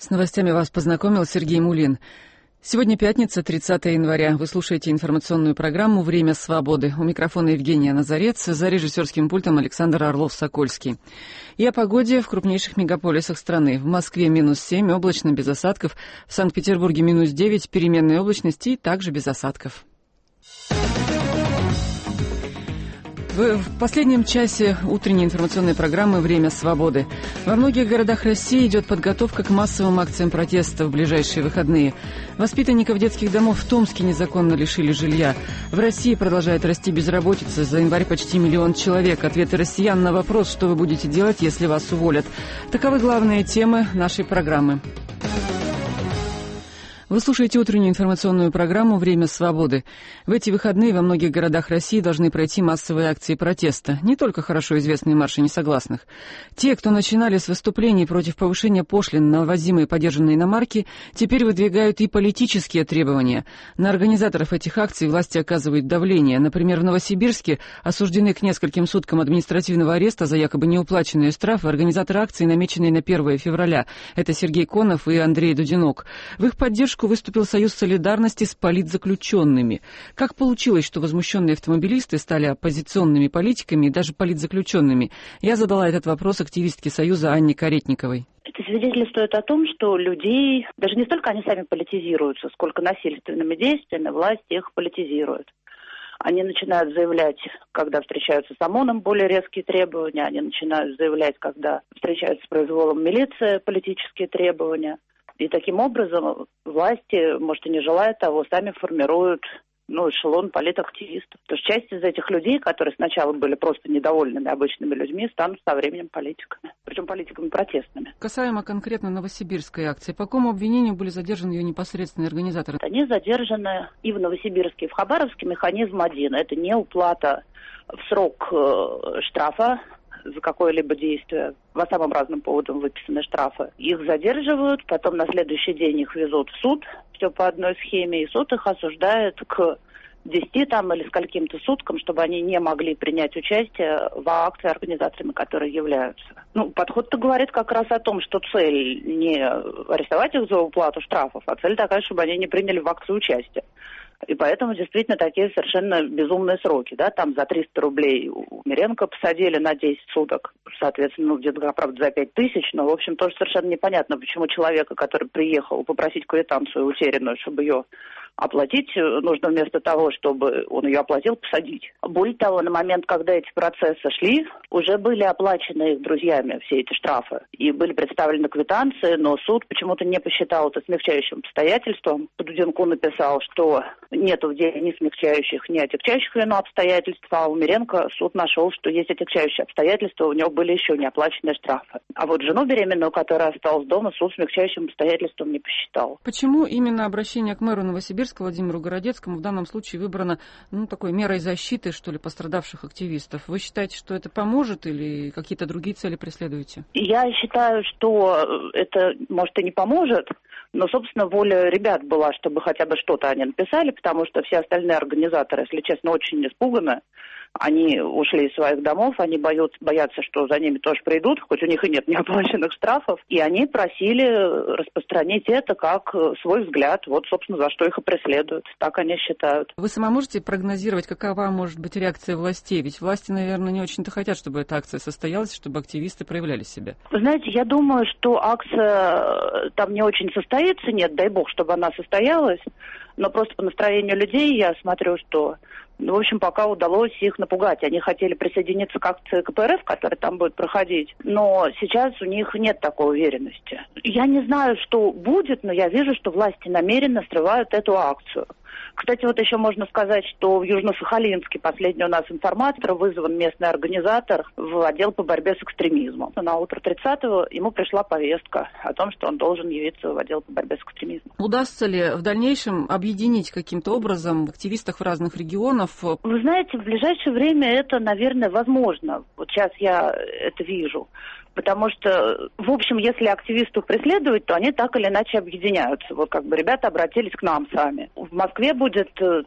С новостями вас познакомил Сергей Мулин. Сегодня пятница, 30 января. Вы слушаете информационную программу «Время свободы». У микрофона Евгения Назарец, за режиссерским пультом Александр Орлов-Сокольский. И о погоде в крупнейших мегаполисах страны. В Москве -7, облачно, без осадков. В Санкт-Петербурге -9, переменной облачности и также без осадков. В последнем часе утренней информационной программы «Время свободы». Во многих городах России идет подготовка к массовым акциям протеста в ближайшие выходные. Воспитанников детских домов в Томске незаконно лишили жилья. В России продолжает расти безработица. За январь почти 1 миллион человек. Ответы россиян на вопрос, что вы будете делать, если вас уволят. Таковы главные темы нашей программы. Вы слушаете утреннюю информационную программу «Время свободы». В эти выходные во многих городах России должны пройти массовые акции протеста. Не только хорошо известные марши несогласных. Те, кто начинали с выступлений против повышения пошлин на ввозимые подержанные иномарки, теперь выдвигают и политические требования. На организаторов этих акций власти оказывают давление. Например, в Новосибирске осуждены к нескольким суткам административного ареста за якобы неуплаченные штрафы организаторы акции, намеченные на 1 февраля. Это Сергей Конов и Андрей Дудинок. В их поддержку выступил Союз солидарности с политзаключенными. Как получилось, что возмущенные автомобилисты стали оппозиционными политиками и даже политзаключенными? Я задала этот вопрос активистке Союза Анне Каретниковой. Это свидетельствует о том, что людей, даже не столько они сами политизируются, сколько насильственными действиями власть их политизирует. Они начинают заявлять, когда встречаются с ОМОНом, более резкие требования. Они начинают заявлять, когда встречаются с произволом милиции, политические требования. И таким образом власти, может, и не желая того, сами формируют эшелон политактивистов. То есть часть из этих людей, которые сначала были просто недовольными обычными людьми, станут со временем политиками. Причем политиками протестными. Касаемо конкретно новосибирской акции, по какому обвинению были задержаны ее непосредственные организаторы? Они задержаны и в Новосибирске, и в Хабаровске. Механизм один. Это не уплата в срок штрафа за какое-либо действие. По самым разным поводам выписаны штрафы. Их задерживают, потом на следующий день их везут в суд, все по одной схеме, и суд их осуждает к 10 или скольким-то суткам, чтобы они не могли принять участие в акции, организаторами которые являются. Подход-то говорит как раз о том, что цель не арестовать их за уплату штрафов, а цель такая, чтобы они не приняли в акции участие. И поэтому действительно такие совершенно безумные сроки. Да? Там за 300 рублей Умеренко посадили на 10 суток. Соответственно, где-то, правда, за 5000. Но, в общем, тоже совершенно непонятно, почему человека, который приехал попросить квитанцию утерянную, чтобы ее оплатить, нужно вместо того, чтобы он ее оплатил, посадить. Более того, на момент, когда эти процессы шли, уже были оплачены их друзьями все эти штрафы. И были представлены квитанции, но суд почему-то не посчитал это смягчающим обстоятельством. Дуденко написал, что нету в деле ни смягчающих, ни отягчающих вину обстоятельств, а у Умеренко суд нашел, что есть отягчающие обстоятельства, у него были еще неоплаченные штрафы. А вот жену беременную, которая осталась дома, суд смягчающим обстоятельством не посчитал. Почему именно обращение к мэру Новосибирска Владимиру Городецкому в данном случае выбрано такой мерой защиты, что ли, пострадавших активистов? Вы считаете, что это поможет или какие-то другие цели преследуете? Я считаю, что это, может, и не поможет, но, собственно, воля ребят была, чтобы хотя бы что-то они написали, потому что все остальные организаторы, если честно, очень испуганы. Они ушли из своих домов, они боятся, что за ними тоже придут, хоть у них и нет неоплаченных штрафов. И они просили распространить это как свой взгляд, вот, собственно, за что их и преследуют. Так они считают. Вы сама можете прогнозировать, какова может быть реакция властей? Ведь власти, наверное, не очень-то хотят, чтобы эта акция состоялась, чтобы активисты проявляли себя. Вы знаете, я думаю, что акция там не очень состоится, нет, дай бог, чтобы она состоялась, но просто по настроению людей я смотрю, что в общем, пока удалось их напугать. Они хотели присоединиться к акции КПРФ, которая там будет проходить, но сейчас у них нет такой уверенности. Я не знаю, что будет, но я вижу, что власти намеренно срывают эту акцию. Кстати, вот еще можно сказать, что в Южно-Сахалинске, последний у нас информатор, вызван местный организатор в отдел по борьбе с экстремизмом. На утро 30-го ему пришла повестка о том, что он должен явиться в отдел по борьбе с экстремизмом. Удастся ли в дальнейшем объединить каким-то образом активистов разных регионов регионов? Вы знаете, в ближайшее время это, наверное, возможно. Вот сейчас я это вижу. Потому что, в общем, если активистов преследуют, то они так или иначе объединяются. Вот как бы ребята обратились к нам сами. В Москве будет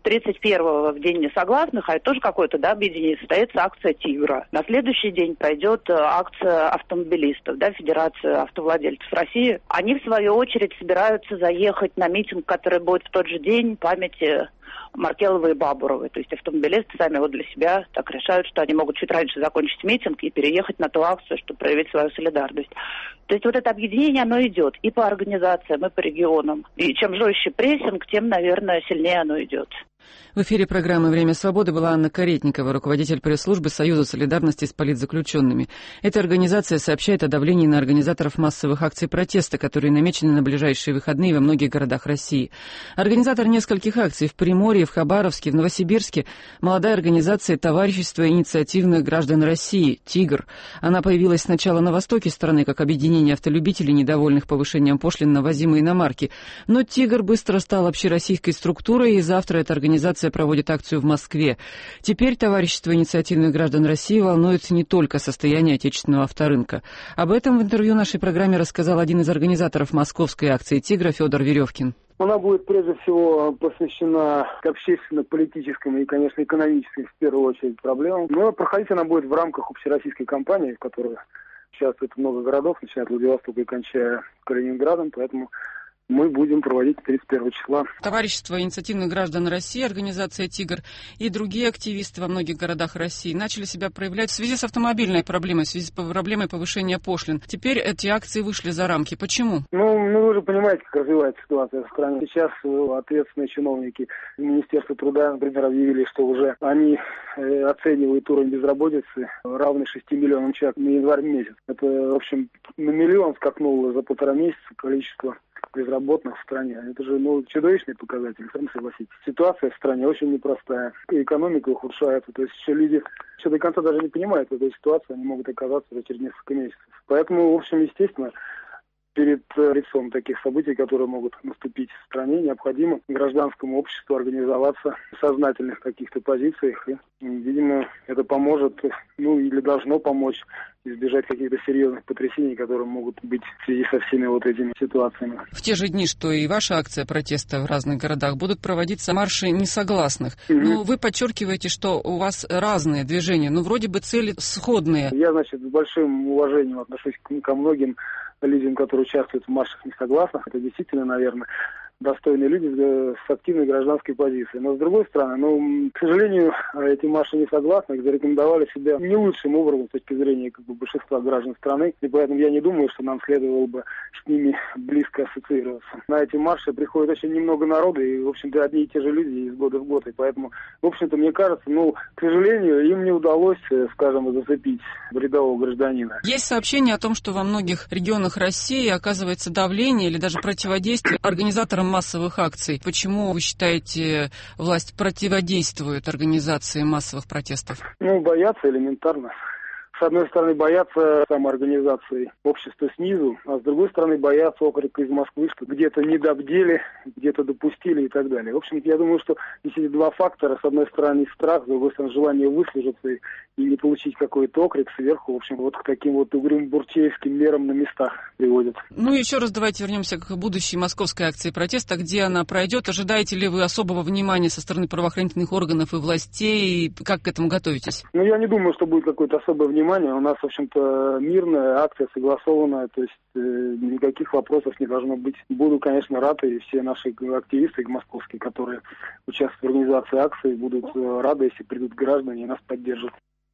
31-го в День несогласных, а это тоже какое-то, объединение, состоится акция «Тигра». На следующий день пройдет акция автомобилистов, Федерация автовладельцев России. Они, в свою очередь, собираются заехать на митинг, который будет в тот же день памяти Маркеловой и Бабуровой. То есть автомобилисты сами вот для себя так решают, что они могут чуть раньше закончить митинг и переехать на ту акцию, чтобы проявить свою солидарность. То есть вот это объединение, оно идет и по организациям, и по регионам. И чем жестче прессинг, тем, наверное, сильнее оно идет. В эфире программы «Время свободы» была Анна Каретникова, руководитель пресс-службы Союза солидарности с политзаключенными. Эта организация сообщает о давлении на организаторов массовых акций протеста, которые намечены на ближайшие выходные во многих городах России. Организатор нескольких акций в Приморье, в Хабаровске, в Новосибирске – молодая организация «Товарищество инициативных граждан России» «Тигр». Она появилась сначала на востоке страны как объединение автолюбителей, недовольных повышением пошлин на ввозимые иномарки. Но «Тигр» быстро стал общероссийской структурой, и завтра эта организация проводит акцию в Москве. Теперь товарищество инициативных граждан России волнует не только состояние отечественного авторынка. Об этом в интервью нашей программе рассказал один из организаторов московской акции «Тигра» Федор Веревкин. Она будет прежде всего посвящена общественно-политическим и, конечно, экономическим, в первую очередь, проблемам. Но проходить она будет в рамках общероссийской кампании, в которой участвует много городов, начиная от Владивостока и кончая Калининградом, поэтому мы будем проводить 31 числа. Товарищество инициативных граждан России, организация «Тигр» и другие активисты во многих городах России начали себя проявлять в связи с автомобильной проблемой, в связи с проблемой повышения пошлин. Теперь эти акции вышли за рамки. Почему? Вы же понимаете, как развивается ситуация в стране. Сейчас ответственные чиновники Министерства труда, например, объявили, что уже они оценивают уровень безработицы равный 6 миллионам человек на январь месяц. Это, в общем, на миллион скакнуло за 1,5 месяца количество безработных в стране. Это же чудовищный показатель, сами согласитесь. Ситуация в стране очень непростая. И экономика ухудшается. То есть люди до конца даже не понимают этой ситуации, они могут оказаться уже через несколько месяцев. Поэтому, в общем, естественно, перед лицом таких событий, которые могут наступить в стране, необходимо гражданскому обществу организоваться в сознательных каких-то позициях. И, видимо, это поможет, или должно помочь избежать каких-то серьезных потрясений, которые могут быть в связи со всеми вот этими ситуациями. В те же дни, что и ваша акция протеста в разных городах, будут проводиться марши несогласных. Но вы подчеркиваете, что у вас разные движения, вроде бы цели сходные. Я, с большим уважением отношусь ко многим людям, которые участвуют в маршах несогласных. Это действительно, наверное, достойные люди с активной гражданской позицией. Но, с другой стороны, к сожалению, эти марши несогласных зарекомендовали себя не лучшим образом с точки зрения большинства граждан страны. И поэтому я не думаю, что нам следовало бы с ними близко ассоциироваться. На эти марши приходит очень немного народа, и, в общем-то, одни и те же люди из года в год. И поэтому, в общем-то, мне кажется, к сожалению, им не удалось, зацепить рядового гражданина. Есть сообщение о том, что во многих регионах России оказывается давление или даже противодействие организаторам массовых акций. Почему, вы считаете, власть противодействует организации массовых протестов? Боятся элементарно. С одной стороны, боятся самоорганизации общества снизу, а с другой стороны, боятся окрика из Москвы, что где-то недобдели, где-то допустили и так далее. В общем, я думаю, что здесь есть два фактора. С одной стороны, страх, с другой стороны, желание выслужиться и не получить какой-то окрик сверху. В общем, к таким угрюм-бурчеевским мерам на местах приводят. Еще раз давайте вернемся к будущей московской акции протеста. Где она пройдет? Ожидаете ли вы особого внимания со стороны правоохранительных органов и властей? Как к этому готовитесь? Я не думаю, что будет какое-то особое внимание. У нас, в общем-то, мирная акция, согласованная, то есть никаких вопросов не должно быть. Буду, конечно, рад, и все наши активисты московские, которые участвуют в организации акции, будут рады, если придут граждане и нас поддержат.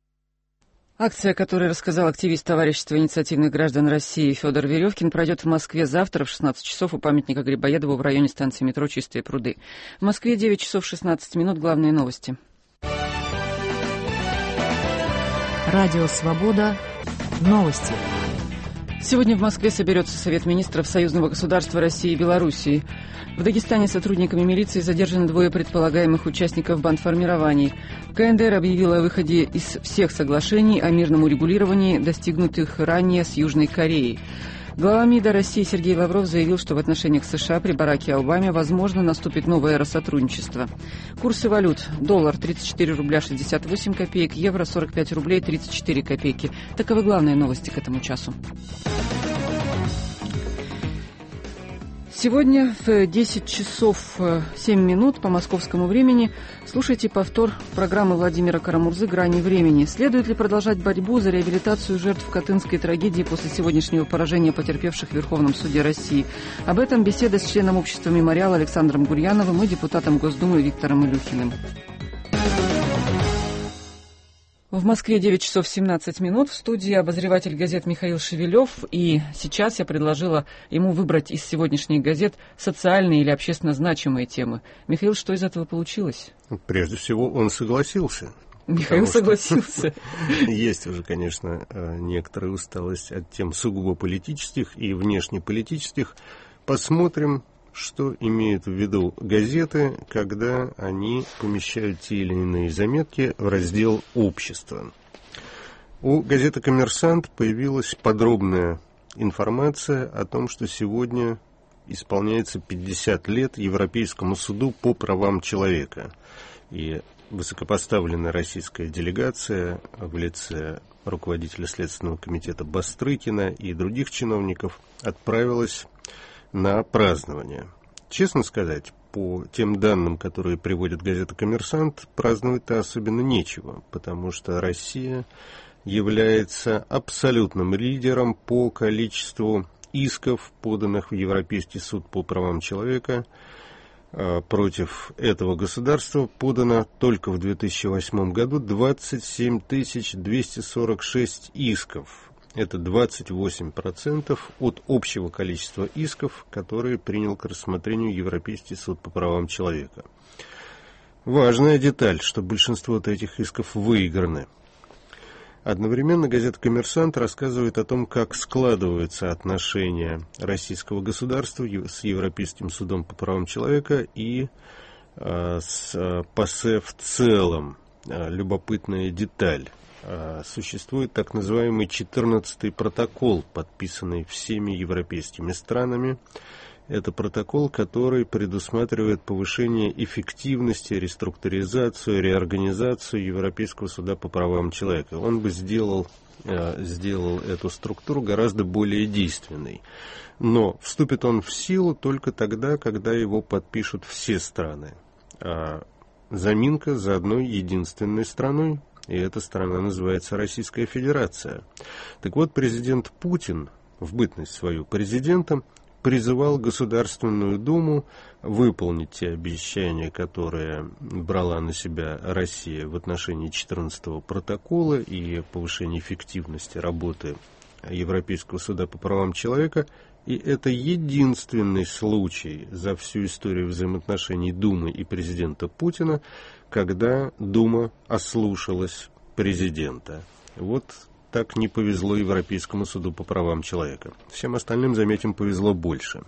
Акция, о которой рассказал активист товарищества инициативных граждан России Федор Веревкин, пройдет в Москве завтра в 16 часов у памятника Грибоедову в районе станции метро «Чистые пруды». В Москве 9 часов 16 минут. Главные новости. Радио «Свобода». Новости. Сегодня в Москве соберется Совет министров союзного государства России и Белоруссии. В Дагестане сотрудниками милиции задержаны 2 предполагаемых участников бандформирований. КНДР объявила о выходе из всех соглашений о мирном урегулировании, достигнутых ранее с Южной Кореей. Глава МИДа России Сергей Лавров заявил, что в отношениях США при Бараке Обаме, возможно, наступит новая эра сотрудничества. Курсы валют. Доллар 34 рубля 68 копеек, евро 45 рублей 34 копейки. Таковы главные новости к этому часу. Сегодня в 10 часов 7 минут по московскому времени слушайте повтор программы Владимира Карамурзы «Грани времени». Следует ли продолжать борьбу за реабилитацию жертв Катынской трагедии после сегодняшнего поражения потерпевших в Верховном суде России? Об этом беседа с членом общества «Мемориал» Александром Гурьяновым и депутатом Госдумы Виктором Илюхиным. В Москве 9 часов 17 минут. В студии обозреватель газет Михаил Шевелев. И сейчас я предложила ему выбрать из сегодняшних газет социальные или общественно значимые темы. Михаил, что из этого получилось? Прежде всего, он согласился. Михаил согласился. Есть уже, конечно, некоторая усталость от тем сугубо политических и внешнеполитических. Посмотрим, что имеют в виду газеты, когда они помещают те или иные заметки в раздел «Общество». У газеты «Коммерсант» появилась подробная информация о том, что сегодня исполняется 50 лет Европейскому суду по правам человека. И высокопоставленная российская делегация в лице руководителя Следственного комитета Бастрыкина и других чиновников отправилась на празднование. Честно сказать, по тем данным, которые приводит газета «Коммерсант», праздновать-то особенно нечего, потому что Россия является абсолютным лидером по количеству исков, поданных в Европейский суд по правам человека. Против этого государства подано только в 2008 году 27 246 исков. Это 28% от общего количества исков, которые принял к рассмотрению Европейский суд по правам человека. Важная деталь, что большинство этих исков выиграны. Одновременно газета «Коммерсант» рассказывает о том, как складываются отношения российского государства с Европейским судом по правам человека и с ПАСЕ в целом. Любопытная деталь. Существует так называемый 14-й протокол, подписанный всеми европейскими странами. Это протокол, который предусматривает повышение эффективности, реструктуризацию, реорганизацию Европейского суда по правам человека. Он бы сделал эту структуру гораздо более действенной. Но вступит он в силу только тогда, когда его подпишут все страны. Заминка за одной единственной страной. И эта страна называется Российская Федерация. Так вот, президент Путин, в бытность свою президентом, призывал Государственную Думу выполнить те обещания, которые брала на себя Россия в отношении 14-го протокола и повышения эффективности работы Европейского суда по правам человека. И это единственный случай за всю историю взаимоотношений Думы и президента Путина, когда Дума ослушалась президента. Вот так не повезло Европейскому суду по правам человека. Всем остальным, заметим, повезло больше.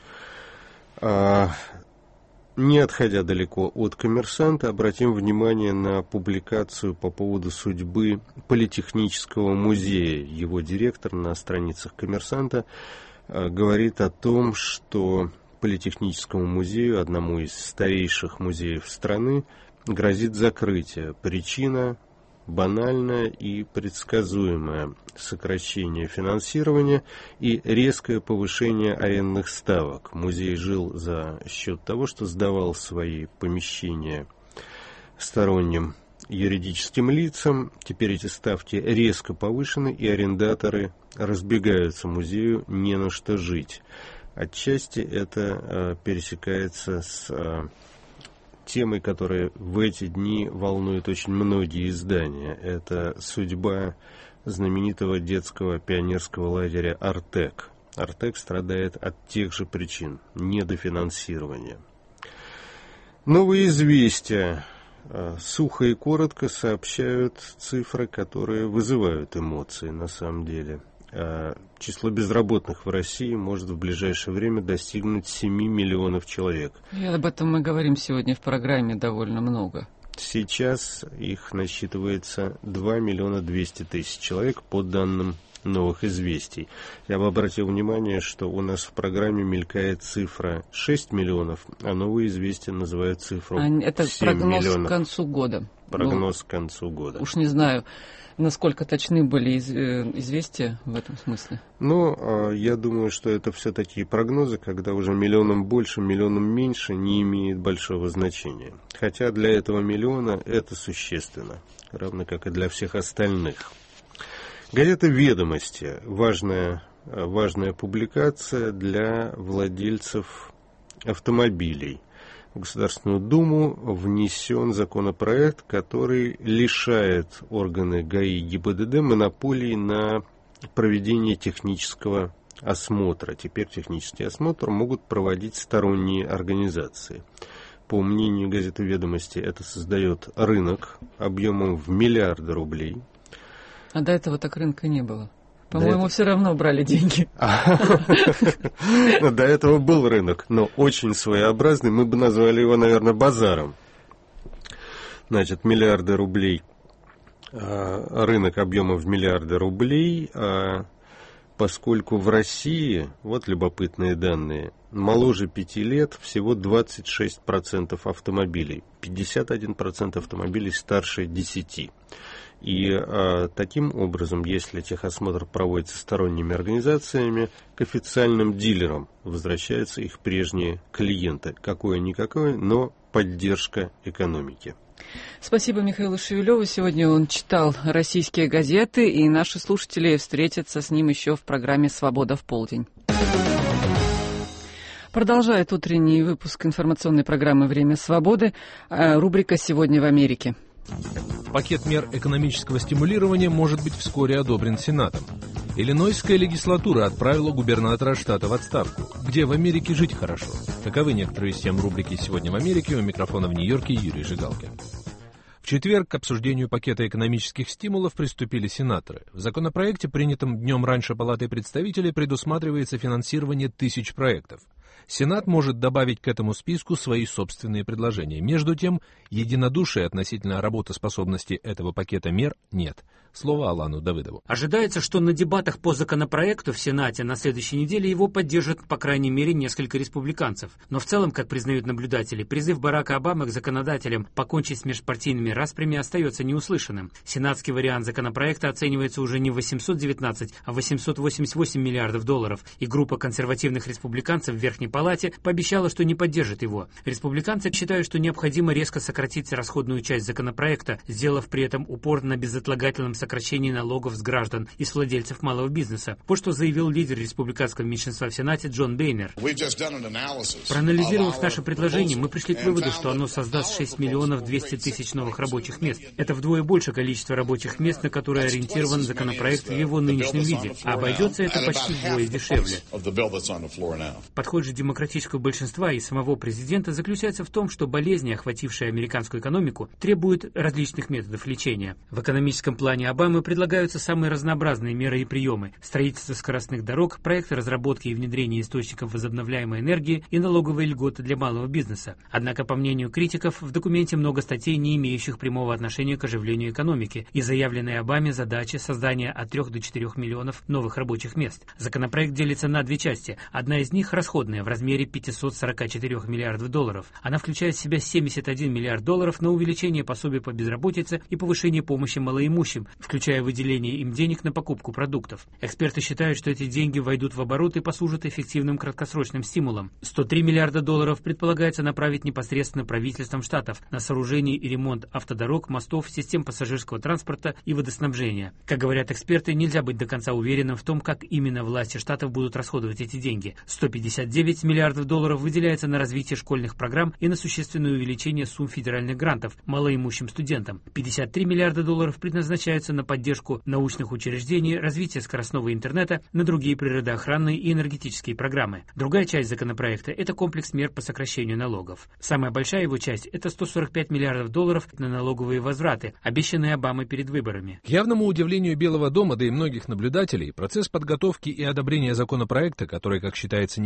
Не отходя далеко от «Коммерсанта», обратим внимание на публикацию по поводу судьбы Политехнического музея. Его директор на страницах «Коммерсанта» говорит о том, что Политехническому музею, одному из старейших музеев страны, грозит закрытие. Причина банальная и предсказуемая: сокращение финансирования и резкое повышение арендных ставок. Музей жил за счет того, что сдавал свои помещения сторонним юридическим лицам. Теперь эти ставки резко повышены, и арендаторы разбегаются музею, не на что жить. Отчасти это пересекается с темой, которая в эти дни волнует очень многие издания. Это судьба знаменитого детского пионерского лагеря «Артек». «Артек» страдает от тех же причин – недофинансирования. Новые известия сухо и коротко сообщают цифры, которые вызывают эмоции на самом деле. Число безработных в России может в ближайшее время достигнуть 7 миллионов человек. И об этом мы говорим сегодня в программе довольно много. Сейчас их насчитывается 2 миллиона 200 тысяч человек по данным «Новых известий». Я бы обратил внимание, что у нас в программе мелькает цифра 6 миллионов, а «Новые известия» называют цифру 7 это миллионов. прогноз к концу года. Прогноз к концу года. Уж не знаю, насколько точны были известия в этом смысле. Но я думаю, что это все-таки прогнозы, когда уже миллионом больше, миллионом меньше не имеет большого значения. Хотя для этого миллиона это существенно, равно как и для всех остальных. Газета «Ведомости» важная публикация для владельцев автомобилей. В Государственную Думу внесен законопроект, который лишает органы ГАИ и ГИБДД монополии на проведение технического осмотра. Теперь технический осмотр могут проводить сторонние организации. По мнению газеты «Ведомости», это создает рынок объемом в миллиарды рублей. А до этого так рынка не было. По-моему, все равно брали деньги. До этого был рынок, но очень своеобразный. Мы бы назвали его, наверное, базаром. Значит, миллиарды рублей. Рынок объема в миллиарды рублей. Поскольку в России, вот любопытные данные, моложе 5 лет всего 26% автомобилей. 51% автомобилей старше 10. И таким образом, если техосмотр проводится сторонними организациями, к официальным дилерам возвращаются их прежние клиенты. Какое-никакое, но поддержка экономики. Спасибо Михаилу Шевелеву. Сегодня он читал российские газеты, и наши слушатели встретятся с ним еще в программе «Свобода в полдень». Продолжает утренний выпуск информационной программы «Время свободы» рубрика «Сегодня в Америке». Пакет мер экономического стимулирования может быть вскоре одобрен Сенатом. Иллинойская легислатура отправила губернатора штата в отставку. Где в Америке жить хорошо? Таковы некоторые из тем рубрики «Сегодня в Америке». У микрофона в Нью-Йорке Юрий Жигалкин. В четверг к обсуждению пакета экономических стимулов приступили сенаторы. В законопроекте, принятом днем раньше Палатой представителей, предусматривается финансирование 1000 проектов. Сенат может добавить к этому списку свои собственные предложения. Между тем, единодушия относительно работоспособности этого пакета мер нет. Слово Алану Давыдову. Ожидается, что на дебатах по законопроекту в Сенате на следующей неделе его поддержат, по крайней мере, несколько республиканцев. Но в целом, как признают наблюдатели, призыв Барака Обамы к законодателям покончить с межпартийными распрями остается неуслышанным. Сенатский вариант законопроекта оценивается уже не в 819, а в 888 миллиардов долларов, и группа консервативных республиканцев в Верхней Палате пообещала, что не поддержит его. Республиканцы считают, что необходимо резко сократить расходную часть законопроекта, сделав при этом упор на безотлагательном сокращении налогов с граждан и с владельцев малого бизнеса. Вот что заявил лидер республиканского меньшинства в Сенате Джон Бейнер. Проанализировав наше предложение, мы пришли к выводу, что оно создаст 6 миллионов 200 тысяч новых рабочих мест. Это вдвое больше количества рабочих мест, на которые ориентирован законопроект в его нынешнем виде. А обойдется это почти вдвое дешевле. Подход же демократического большинства и самого президента заключается в том, что болезни, охватившие американскую экономику, требуют различных методов лечения. В экономическом плане Обамы предлагаются самые разнообразные меры и приемы: строительство скоростных дорог, проекты разработки и внедрения источников возобновляемой энергии и налоговые льготы для малого бизнеса. Однако, по мнению критиков, в документе много статей, не имеющих прямого отношения к оживлению экономики, и заявленной Обаме задачи создания от 3 до 4 миллионов новых рабочих мест. Законопроект делится на две части. Одна из них расходная, в размере 544 миллиардов долларов. Она включает в себя 71 миллиард долларов на увеличение пособий по безработице и повышение помощи малоимущим, включая выделение им денег на покупку продуктов. Эксперты считают, что эти деньги войдут в оборот и послужат эффективным краткосрочным стимулом. 103 миллиарда долларов предполагается направить непосредственно правительством штатов на сооружение и ремонт автодорог, мостов, систем пассажирского транспорта и водоснабжения. Как говорят эксперты, нельзя быть до конца уверенным в том, как именно власти штатов будут расходовать эти деньги. 159 миллиардов долларов выделяется на развитие школьных программ и на существенное увеличение сумм федеральных грантов малоимущим студентам. 53 миллиарда долларов предназначаются на поддержку научных учреждений, развитие скоростного интернета, на другие природоохранные и энергетические программы. Другая часть законопроекта – это комплекс мер по сокращению налогов. Самая большая его часть – это 145 миллиардов долларов на налоговые возвраты, обещанные Обамой перед выборами. К явному удивлению Белого дома, да и многих наблюдателей, процесс подготовки и одобрения законопроекта, который, как считается, необходим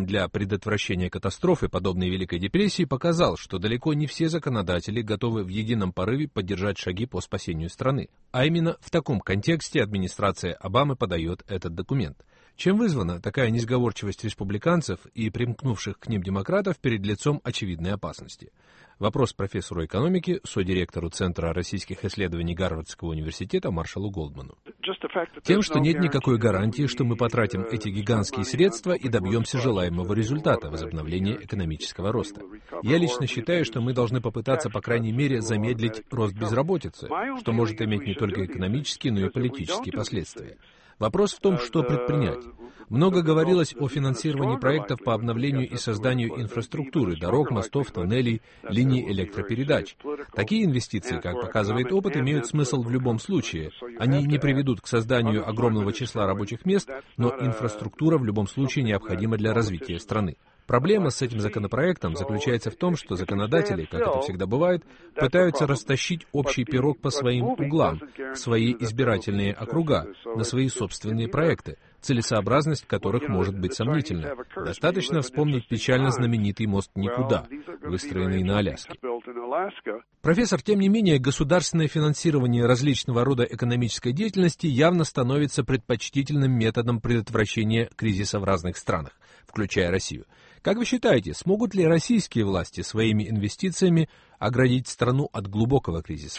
для предотвращения катастрофы, подобной Великой депрессии, показал, что далеко не все законодатели готовы в едином порыве поддержать шаги по спасению страны. А именно в таком контексте администрация Обамы подает этот документ. Чем вызвана такая несговорчивость республиканцев и примкнувших к ним демократов перед лицом очевидной опасности? Вопрос профессору экономики, содиректору Центра российских исследований Гарвардского университета Маршалу Голдману. Тем, что нет никакой гарантии, что мы потратим эти гигантские средства и добьемся желаемого результата — возобновления экономического роста. Я лично считаю, что мы должны попытаться, по крайней мере, замедлить рост безработицы, что может иметь не только экономические, но и политические последствия. Вопрос в том, что предпринять. Много говорилось о финансировании проектов по обновлению и созданию инфраструктуры, дорог, мостов, туннелей, линий электропередач. Такие инвестиции, как показывает опыт, имеют смысл в любом случае. Они не приведут к созданию огромного числа рабочих мест, но инфраструктура в любом случае необходима для развития страны. Проблема с этим законопроектом заключается в том, что законодатели, как это всегда бывает, пытаются растащить общий пирог по своим углам, в свои избирательные округа, на свои собственные проекты, целесообразность которых может быть сомнительна. Достаточно вспомнить печально знаменитый мост «Никуда», выстроенный на Аляске. Профессор, тем не менее, государственное финансирование различного рода экономической деятельности явно становится предпочтительным методом предотвращения кризиса в разных странах, включая Россию. Как вы считаете, смогут ли российские власти своими инвестициями оградить страну от глубокого кризиса?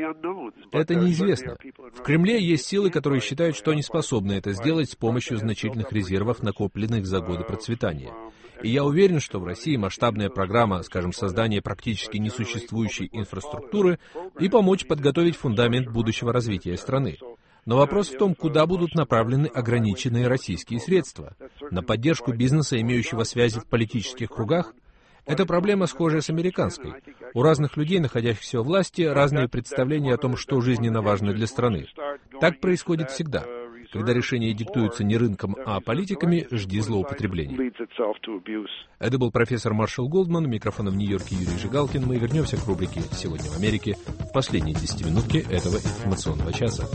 Это неизвестно. В Кремле есть силы, которые считают, что они способны это сделать с помощью значительных резервов, накопленных за годы процветания. И я уверен, что в России масштабная программа, скажем, создания практически несуществующей инфраструктуры и помочь подготовить фундамент будущего развития страны. Но вопрос в том, куда будут направлены ограниченные российские средства. На поддержку бизнеса, имеющего связи в политических кругах? Это проблема, схожая с американской. У разных людей, находящихся у власти, разные представления о том, что жизненно важно для страны. Так происходит всегда. Когда решения диктуются не рынком, а политиками, жди злоупотреблений. Это был профессор Маршал Голдман, микрофон в Нью-Йорке Юрий Жигалкин. Мы вернемся к рубрике «Сегодня в Америке» в последние 10-минутки этого информационного часа.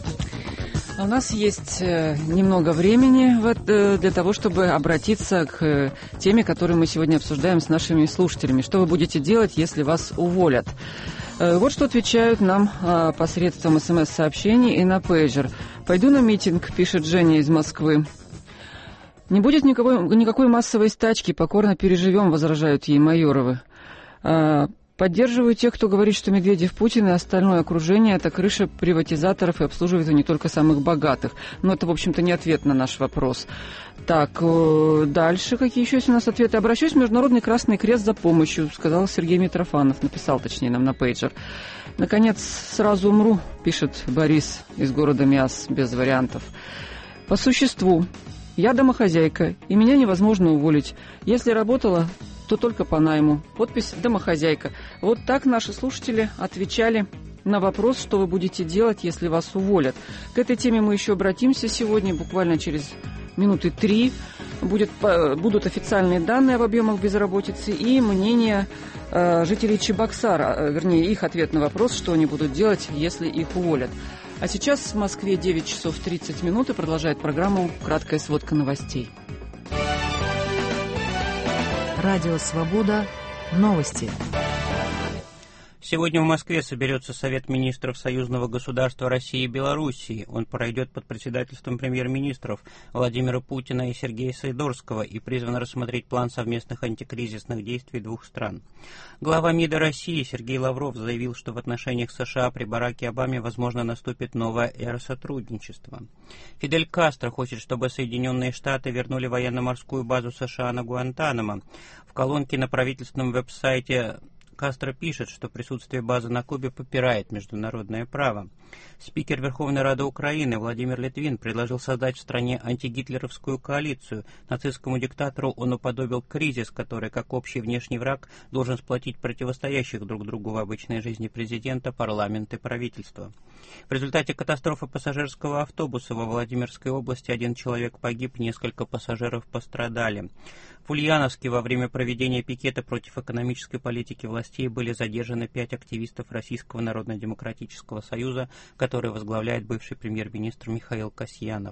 У нас есть немного времени для того, чтобы обратиться к теме, которую мы сегодня обсуждаем с нашими слушателями. Что вы будете делать, если вас уволят? Вот что отвечают нам посредством СМС-сообщений и на пейджер. «Пойду на митинг», пишет Женя из Москвы. «Не будет никакой массовой стачки, покорно переживем», возражают ей Майоровы. «Поддерживаю тех, кто говорит, что Медведев, Путин и остальное окружение – это крыша приватизаторов и обслуживает не только самых богатых». Но это, в общем-то, не ответ на наш вопрос. Так, дальше какие еще есть у нас ответы? «Обращусь в Международный Красный Крест за помощью», сказал Сергей Митрофанов, написал, точнее, нам на пейджер. «Наконец, сразу умру», пишет Борис из города Миас, без вариантов. «По существу, я домохозяйка, и меня невозможно уволить. Если работала, то только по найму». Подпись «Домохозяйка». Вот так наши слушатели отвечали на вопрос, что вы будете делать, если вас уволят. К этой теме мы еще обратимся сегодня, буквально через минуты 3. Будут официальные данные об объемах безработицы и мнение жителей Чебоксара, вернее, их ответ на вопрос, что они будут делать, если их уволят. А сейчас в Москве 9 часов 30 минут и продолжает программу «Краткая сводка новостей». Радио «Свобода». Новости. Сегодня в Москве соберется Совет министров союзного государства России и Белоруссии. Он пройдет под председательством премьер-министров Владимира Путина и Сергея Сайдорского и призван рассмотреть план совместных антикризисных действий двух стран. Глава МИДа России Сергей Лавров заявил, что в отношениях США при Бараке Обаме, возможно, наступит новая эра сотрудничества. Фидель Кастро хочет, чтобы Соединенные Штаты вернули военно-морскую базу США на Гуантанамо. В колонке на правительственном веб-сайте Кастро пишет, что присутствие базы на Кубе попирает международное право. Спикер Верховной Рады Украины Владимир Литвин предложил создать в стране антигитлеровскую коалицию. Нацистскому диктатору он уподобил кризис, который, как общий внешний враг, должен сплотить противостоящих друг другу в обычной жизни президента, парламент и правительство. В результате катастрофы пассажирского автобуса во Владимирской области 1 человек погиб, несколько пассажиров пострадали. В Ульяновске во время проведения пикета против экономической политики властей были задержаны 5 активистов Российского народно-демократического союза, который возглавляет бывший премьер-министр Михаил Касьянов.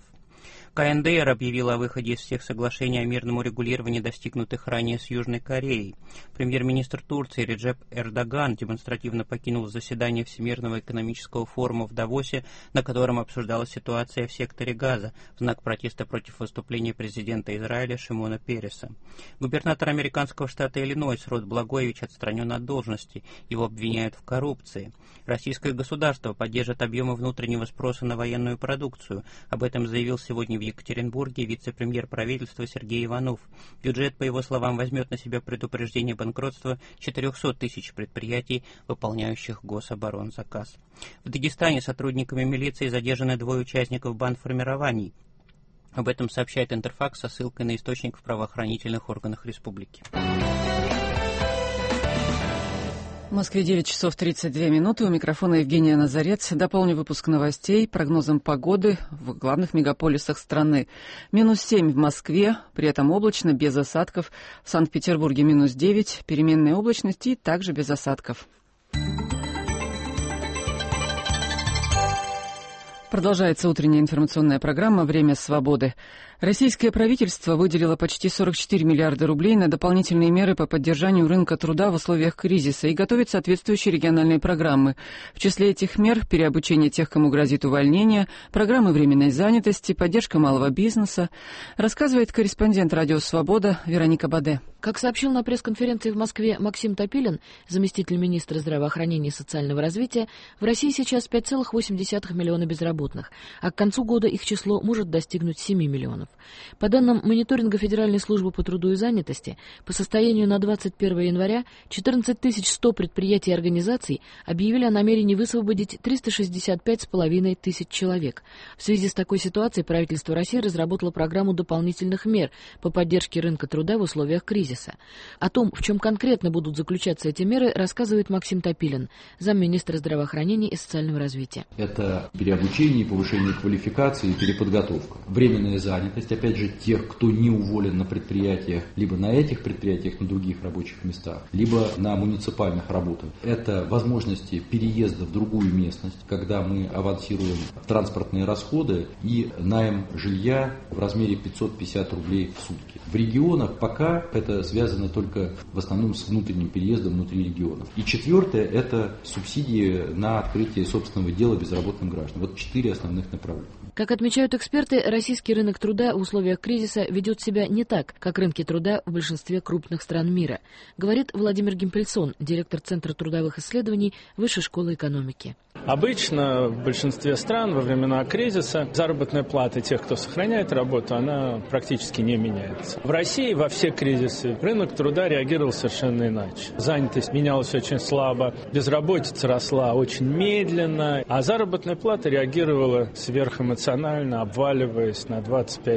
КНДР объявила о выходе из всех соглашений о мирном урегулировании, достигнутых ранее с Южной Кореей. Премьер-министр Турции Реджеп Эрдоган демонстративно покинул заседание Всемирного экономического форума в Давосе, на котором обсуждалась ситуация в секторе Газа, в знак протеста против выступления президента Израиля Шимона Переса. Губернатор американского штата Иллинойс Род Благоевич отстранен от должности. Его обвиняют в коррупции. Российское государство поддержит объемы внутреннего спроса на военную продукцию. Об этом заявил сегодня в Екатеринбурге вице-премьер правительства Сергей Иванов. Бюджет, по его словам, возьмет на себя предупреждение банкротства 400 тысяч предприятий, выполняющих гособоронзаказ. В Дагестане сотрудниками милиции задержаны 2 участников бандформирований. Об этом сообщает Интерфакс со ссылкой на источник в правоохранительных органах республики. В Москве 9 часов 32 минуты. У микрофона Евгения Назарец. Дополню выпуск новостей прогнозом погоды в главных мегаполисах страны. -7 в Москве, при этом облачно, без осадков. В Санкт-Петербурге -9, переменная облачность и также без осадков. Продолжается утренняя информационная программа «Время свободы». Российское правительство выделило почти 44 миллиарда рублей на дополнительные меры по поддержанию рынка труда в условиях кризиса и готовит соответствующие региональные программы. В числе этих мер переобучение тех, кому грозит увольнение, программы временной занятости, поддержка малого бизнеса, рассказывает корреспондент «Радио Свобода» Вероника Баде. Как сообщил на пресс-конференции в Москве Максим Топилин, заместитель министра здравоохранения и социального развития, в России сейчас 5,8 миллиона безработных, а к концу года их число может достигнуть 7 миллионов. По данным мониторинга Федеральной службы по труду и занятости, по состоянию на 21 января 14 100 предприятий и организаций объявили о намерении высвободить 365,5 тысяч человек. В связи с такой ситуацией правительство России разработало программу дополнительных мер по поддержке рынка труда в условиях кризиса. О том, в чем конкретно будут заключаться эти меры, рассказывает Максим Топилин, замминистра здравоохранения и социального развития. Это переобучение, повышение квалификации и переподготовка. Временная занятость, опять же, тех, кто не уволен на предприятиях, либо на этих предприятиях, на других рабочих местах, либо на муниципальных работах. Это возможности переезда в другую местность, когда мы авансируем транспортные расходы и найм жилья в размере 550 рублей в сутки. В регионах пока это связано только в основном с внутренним переездом внутри регионов. И четвертое – это субсидии на открытие собственного дела безработным гражданам. Вот 4 основных направления. Как отмечают эксперты, российский рынок труда в условиях кризиса ведет себя не так, как рынки труда в большинстве крупных стран мира, говорит Владимир Гимпельсон, директор Центра трудовых исследований Высшей школы экономики. Обычно в большинстве стран во времена кризиса заработная плата тех, кто сохраняет работу, она практически не меняется. В России во все кризисы рынок труда реагировал совершенно иначе. Занятость менялась очень слабо, безработица росла очень медленно, а заработная плата реагировала сверхэмоционально, обваливаясь на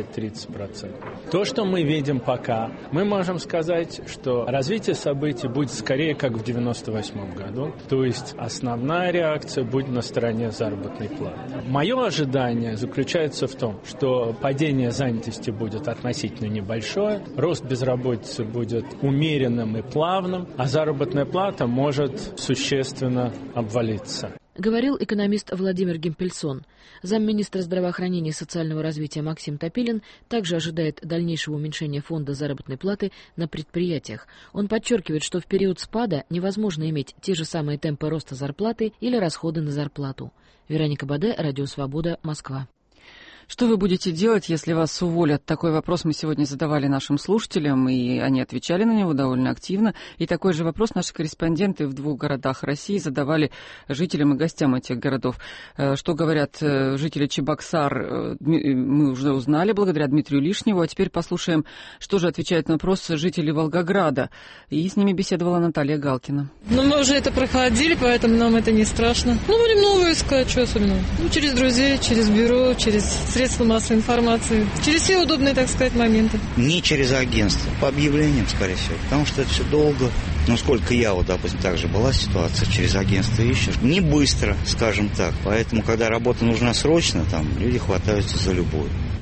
25-30%. То, что мы видим пока, мы можем сказать, что развитие событий будет скорее как в 1998 году, то есть основная реакция будет на стороне заработной платы. Мое ожидание заключается в том, что падение занятости будет относительно небольшое, рост безработицы будет умеренным и плавным, а заработная плата может существенно обвалиться. Говорил экономист Владимир Гимпельсон. Замминистра здравоохранения и социального развития Максим Топилин также ожидает дальнейшего уменьшения фонда заработной платы на предприятиях. Он подчеркивает, что в период спада невозможно иметь те же самые темпы роста зарплаты или расходы на зарплату. Вероника Баде, Радио Свобода, Москва. Что вы будете делать, если вас уволят? Такой вопрос мы сегодня задавали нашим слушателям, и они отвечали на него довольно активно. И такой же вопрос наши корреспонденты в 2 городах России задавали жителям и гостям этих городов. Что говорят жители Чебоксар, мы уже узнали благодаря Дмитрию Лишневу. А теперь послушаем, что же отвечают на вопрос жители Волгограда. И с ними беседовала Наталья Галкина. Мы уже это проходили, поэтому нам это не страшно. Будем новую искать, что особенного. Через друзей, через бюро, через средства массовой информации. Через все удобные, так сказать, моменты. Не через агентство, по объявлениям, скорее всего. Потому что это все долго. Сколько я, допустим, также была ситуация, через агентство ищешь. Не быстро, скажем так. Поэтому, когда работа нужна срочно, там люди хватаются за любую.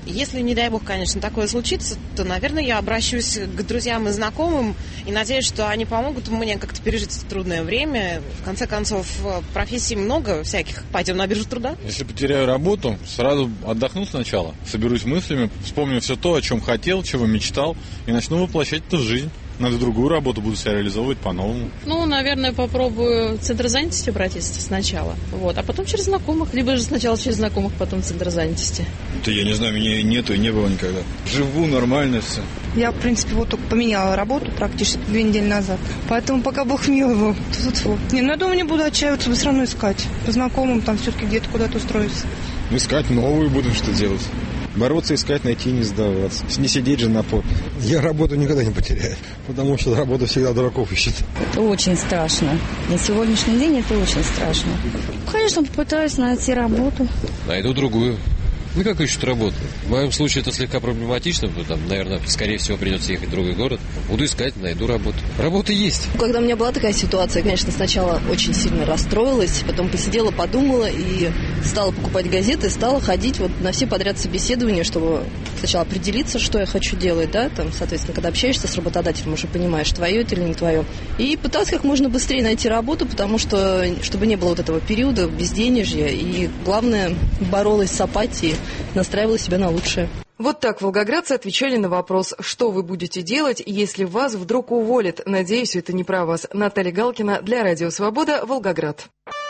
Если, не дай бог, конечно, такое случится, то, наверное, я обращусь к друзьям и знакомым и надеюсь, что они помогут мне как-то пережить это трудное время. В конце концов, профессий много всяких. Пойдем на биржу труда. Если потеряю работу, сразу отдохну сначала, соберусь мыслями, вспомню все то, о чем хотел, чего мечтал, и начну воплощать это в жизнь. Надо другую работу, буду себя реализовывать по-новому. Наверное, попробую в центр занятости обратиться сначала. А потом через знакомых. Либо же сначала через знакомых, потом в центр занятости. Да я не знаю, меня нету и не было никогда. Живу нормально все. Я, в принципе, только поменяла работу практически 2 недели назад. Поэтому пока Бог миловал. Я думаю, не буду отчаиваться, все равно искать. По знакомым там все-таки где-то куда-то устроиться. Искать новую будем что делать. Бороться, искать, найти, не сдаваться. Не сидеть же на попе. Я работу никогда не потеряю, потому что работа всегда дураков ищет. Это очень страшно. На сегодняшний день это очень страшно. Конечно, попытаюсь найти работу. Найду другую. Как ищут работу? В моем случае это слегка проблематично, наверное, скорее всего, придется ехать в другой город. Буду искать, найду работу. Работа есть. Когда у меня была такая ситуация, конечно, сначала очень сильно расстроилась, потом посидела, подумала и стала покупать газеты, стала ходить на все подряд собеседования, чтобы сначала определиться, что я хочу делать, соответственно, когда общаешься с работодателем, уже понимаешь, твое это или не твое. И пытаться как можно быстрее найти работу, потому что, чтобы не было этого периода безденежья, и, главное, боролась с апатией, настраивала себя на лучшее. Вот так волгоградцы отвечали на вопрос, что вы будете делать, если вас вдруг уволят. Надеюсь, это не про вас. Наталья Галкина для Радио Свобода, Волгоград.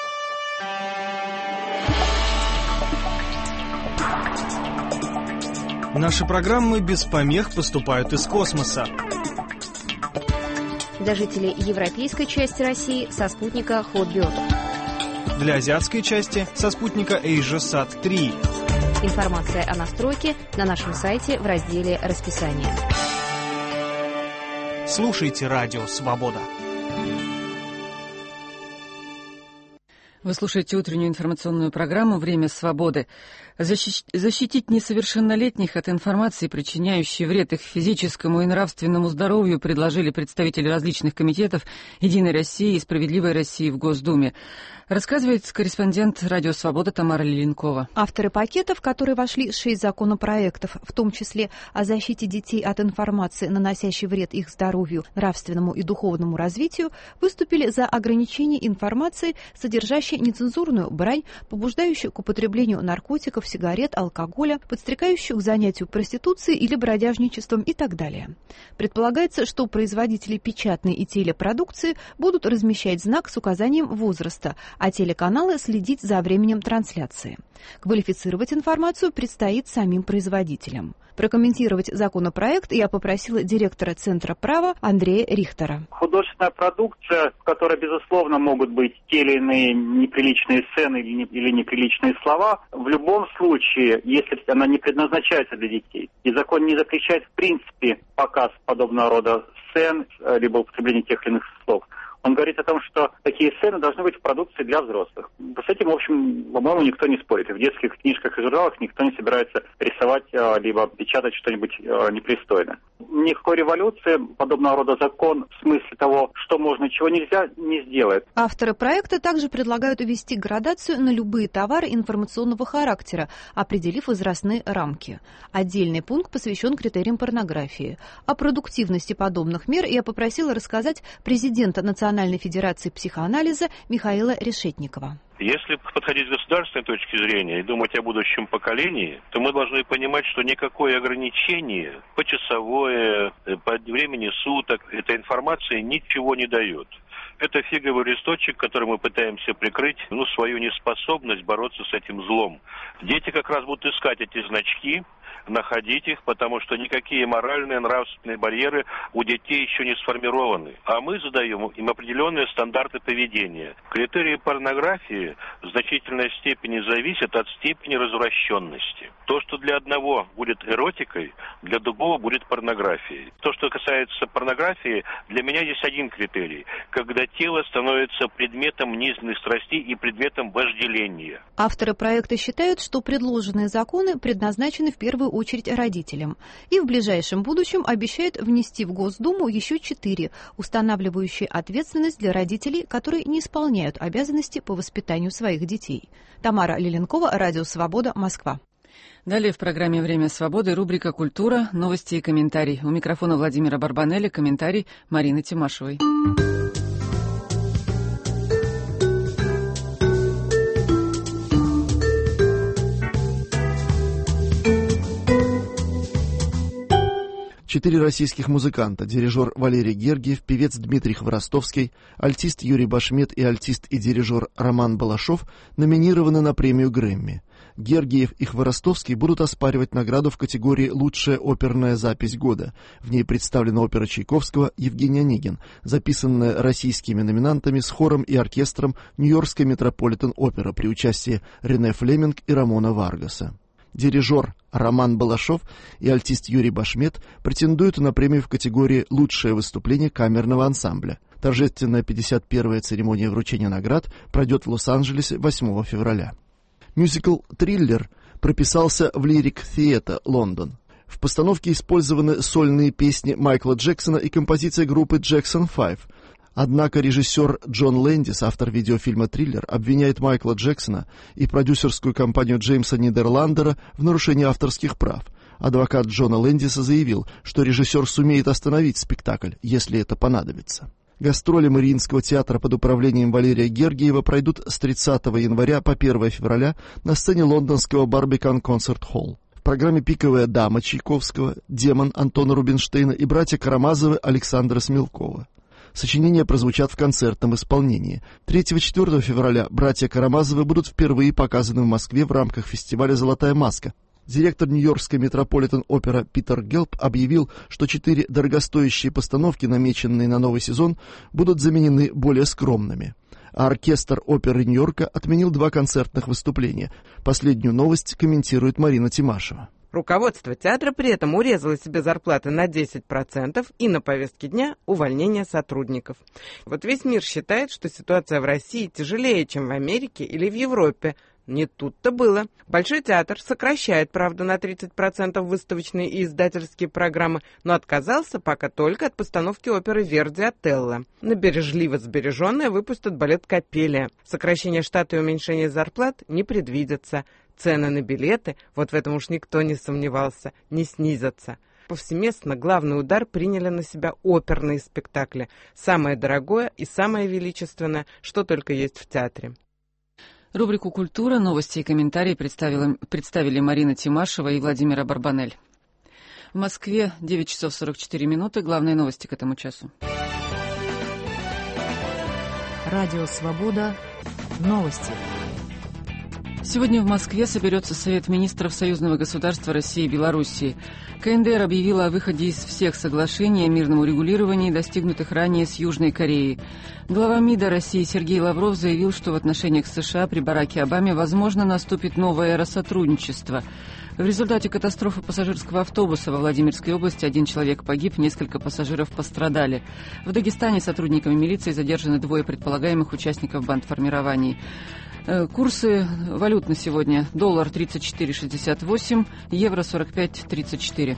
Наши программы без помех поступают из космоса. Для жителей европейской части России со спутника Hotbird. Для азиатской части со спутника AsiaSat 3. Информация о настройке на нашем сайте в разделе «Расписание». Слушайте Радио Свобода. Вы слушаете утреннюю информационную программу «Время свободы». Защитить несовершеннолетних от информации, причиняющей вред их физическому и нравственному здоровью, предложили представители различных комитетов «Единой России» и «Справедливой России» в Госдуме. Рассказывает корреспондент «Радио Свобода» Тамара Лиленкова. Авторы пакета, в который вошли 6 законопроектов, в том числе о защите детей от информации, наносящей вред их здоровью, нравственному и духовному развитию, выступили за ограничение информации, содержащей нецензурную брань, побуждающую к употреблению наркотиков, сигарет, алкоголя, подстрекающую к занятию проституцией или бродяжничеством и так далее. Предполагается, что производители печатной и телепродукции будут размещать знак с указанием возраста, а телеканалы следить за временем трансляции. Квалифицировать информацию предстоит самим производителям. Прокомментировать законопроект я попросила директора Центра права Андрея Рихтера. Художественная продукция, в которой, безусловно, могут быть те или иные неприличные сцены или неприличные слова, в любом случае, если она не предназначается для детей, и закон не запрещает в принципе показ подобного рода сцен, либо употребление тех или иных слов, он говорит о том, что такие сцены должны быть в продукции для взрослых. С этим, в общем, по-моему, никто не спорит. И в детских книжках и журналах никто не собирается рисовать либо печатать что-нибудь непристойное. Никакой революции подобного рода закон в смысле того, что можно и чего нельзя, не сделает. Авторы проекта также предлагают ввести градацию на любые товары информационного характера, определив возрастные рамки. Отдельный пункт посвящен критериям порнографии. О продуктивности подобных мер я попросила рассказать президента Национальной Федерации психоанализа Михаила Решетникова. Если подходить с государственной точки зрения и думать о будущем поколении, то мы должны понимать, что никакое ограничение почасовое, по времени суток этой информации ничего не дает. Это фиговый листочек, который мы пытаемся прикрыть, свою неспособность бороться с этим злом. Дети как раз будут искать эти значки, находить их, потому что никакие моральные, нравственные барьеры у детей еще не сформированы. А мы задаем им определенные стандарты поведения. Критерии порнографии в значительной степени зависят от степени развращенности. То, что для одного будет эротикой, для другого будет порнографией. То, что касается порнографии, для меня есть один критерий. Когда тело становится предметом низменных страстей и предметом вожделения. Авторы проекта считают, что предложенные законы предназначены в первую очередь родителям. И в ближайшем будущем обещают внести в Госдуму еще 4, устанавливающие ответственность для родителей, которые не исполняют обязанности по воспитанию своих детей. Тамара Лиленкова, Радио Свобода, Москва. Далее в программе «Время свободы» рубрика «Культура», новости и комментарий. У микрофона Владимира Барбанеля, комментарий Марины Тимашевой. Четыре российских музыканта: дирижер Валерий Гергиев, певец Дмитрий Хворостовский, альтист Юрий Башмет и альтист и дирижер Роман Балашов номинированы на премию Грэмми. Гергиев и Хворостовский будут оспаривать награду в категории «Лучшая оперная запись года». В ней представлена опера Чайковского «Евгений Онегин», записанная российскими номинантами с хором и оркестром Нью-Йоркской Метрополитен-опера при участии Рене Флеминг и Рамона Варгаса. Дирижер Роман Балашов и альтист Юрий Башмет претендуют на премию в категории «Лучшее выступление камерного ансамбля». Торжественная 51-я церемония вручения наград пройдет в Лос-Анджелесе 8 февраля. Мюзикл «Триллер» прописался в Lyric Theatre, Лондон. В постановке использованы сольные песни Майкла Джексона и композиция группы Jackson 5. Однако режиссер Джон Лэндис, автор видеофильма «Триллер», обвиняет Майкла Джексона и продюсерскую компанию Джеймса Нидерландера в нарушении авторских прав. Адвокат Джона Лэндиса заявил, что режиссер сумеет остановить спектакль, если это понадобится. Гастроли Мариинского театра под управлением Валерия Гергиева пройдут с 30 января по 1 февраля на сцене лондонского Барбикан Концерт-холл. В программе «Пиковая дама» Чайковского, «Демон» Антона Рубинштейна и «Братья Карамазовы» Александра Смелкова. Сочинения прозвучат в концертном исполнении. 3-4 февраля «Братья Карамазовы» будут впервые показаны в Москве в рамках фестиваля «Золотая маска». Директор Нью-Йоркской Метрополитен-опера Питер Гелп объявил, что 4 дорогостоящие постановки, намеченные на новый сезон, будут заменены более скромными. А оркестр оперы Нью-Йорка отменил 2 концертных выступления. Последнюю новость комментирует Марина Тимашева. Руководство театра при этом урезало себе зарплаты на 10% и на повестке дня увольнение сотрудников. Вот весь мир считает, что ситуация в России тяжелее, чем в Америке или в Европе. Не тут-то было. Большой театр сокращает, правда, на 30% выставочные и издательские программы, но отказался пока только от постановки оперы Верди «Отелло». На бережливо сбереженное выпустят балет «Копелия». Сокращение штата и уменьшение зарплат не предвидятся. Цены на билеты, вот в этом уж никто не сомневался, не снизятся. Повсеместно главный удар приняли на себя оперные спектакли. Самое дорогое и самое величественное, что только есть в театре. Рубрику «Культура», новости и комментарии представили Марина Тимашева и Владимир Барбанель. В Москве 9 часов 44 минуты. Главные новости к этому часу. Радио «Свобода». Новости. Сегодня в Москве соберется Совет министров союзного государства России и Белоруссии. КНДР объявила о выходе из всех соглашений о мирном урегулировании, достигнутых ранее с Южной Кореей. Глава МИДа России Сергей Лавров заявил, что в отношениях с США при Бараке Обаме, возможно, наступит новая эра сотрудничества. В результате катастрофы пассажирского автобуса во Владимирской области 1 человек погиб, несколько пассажиров пострадали. В Дагестане сотрудниками милиции задержаны 2 предполагаемых участников бандформирований. Курсы валют на сегодня. Доллар 34,68, евро 45,34.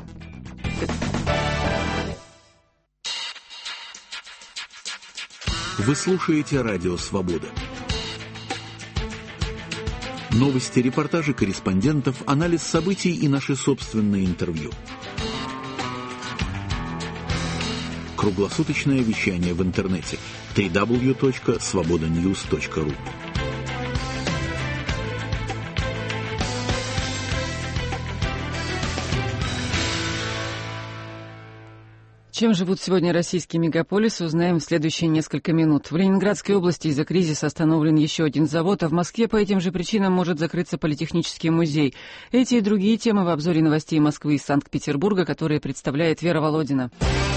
Вы слушаете «Радио Свобода». Новости, репортажи корреспондентов, анализ событий и наши собственные интервью. Круглосуточное вещание в интернете www.svobodanews.ru. Чем живут сегодня российские мегаполисы, узнаем в следующие несколько минут. В Ленинградской области из-за кризиса остановлен еще 1 завод, а в Москве по этим же причинам может закрыться Политехнический музей. Эти и другие темы в обзоре новостей Москвы и Санкт-Петербурга, которые представляет Вера Володина.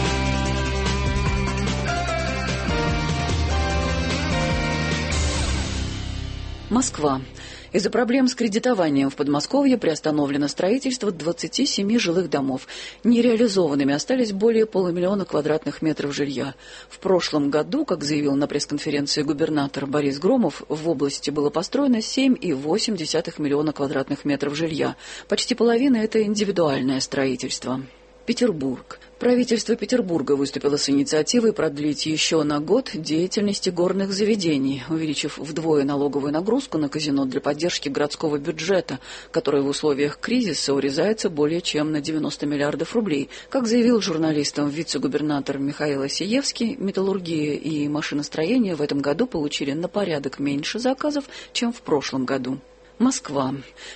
Москва. Из-за проблем с кредитованием в Подмосковье приостановлено строительство 27 жилых домов. Нереализованными остались более 500 000 квадратных метров жилья. В прошлом году, как заявил на пресс-конференции губернатор Борис Громов, в области было построено 7,8 миллиона квадратных метров жилья. Почти половина – это индивидуальное строительство. Петербург. Правительство Петербурга выступило с инициативой продлить еще на год деятельности горных заведений, увеличив вдвое налоговую нагрузку на казино для поддержки городского бюджета, который в условиях кризиса урезается более чем на 90 миллиардов рублей. Как заявил журналистам вице-губернатор Михаил Осиевский, металлургия и машиностроение в этом году получили на порядок меньше заказов, чем в прошлом году. Москва.